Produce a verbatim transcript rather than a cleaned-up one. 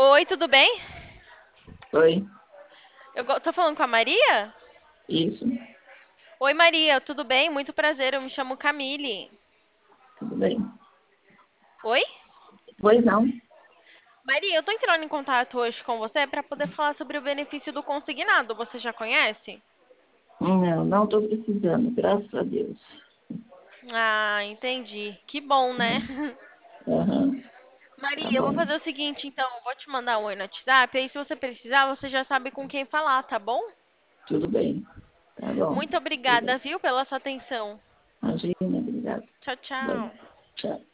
Oi, tudo bem? Oi, Eu go- tô falando com a Maria? isso, Oi, Maria, tudo bem? Muito prazer, eu me chamo Camille. tudo bem. Oi? Pois não? Maria, eu tô entrando em contato hoje com você para poder falar sobre o benefício do consignado. Você já conhece? Não, não estou precisando, graças a Deus. Ah, entendi. Que bom, né? Aham, tá Maria, eu vou bom, fazer o seguinte, então, eu vou te mandar um oi no WhatsApp, aí se você precisar, você já sabe com quem falar, tá bom? tudo bem, tá bom. Muito Obrigada. obrigada, viu, pela sua atenção. Imagina, obrigada. Tchau, Bom, tchau. tchau.